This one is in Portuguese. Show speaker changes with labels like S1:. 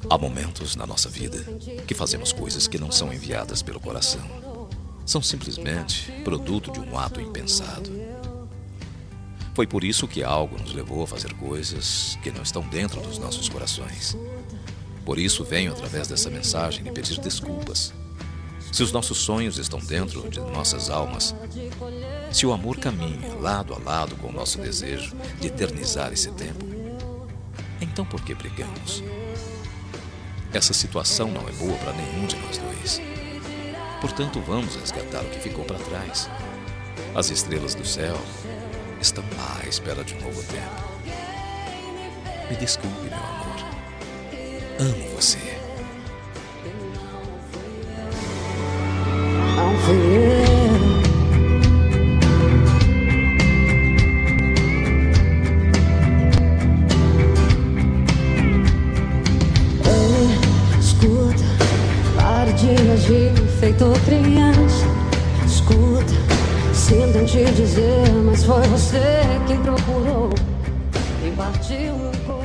S1: Há momentos na nossa vida que fazemos coisas que não são enviadas pelo coração. São simplesmente produto de um ato impensado. Foi por isso que algo nos levou a fazer coisas que não estão dentro dos nossos corações. Por isso venho através dessa mensagem lhe pedir desculpas. Se os nossos sonhos estão dentro de nossas almas, se o amor caminha lado a lado com o nosso desejo de eternizar esse tempo, então por que brigamos? Essa situação não é boa para nenhum de nós dois. Portanto, vamos resgatar o que ficou para trás. As estrelas do céu estão lá à espera de um novo tempo. Me desculpe, meu amor. Amo você.
S2: Escuta, pare de agir feito criança. Escuta, sinto em te dizer, mas foi você quem procurou e partiu o coração.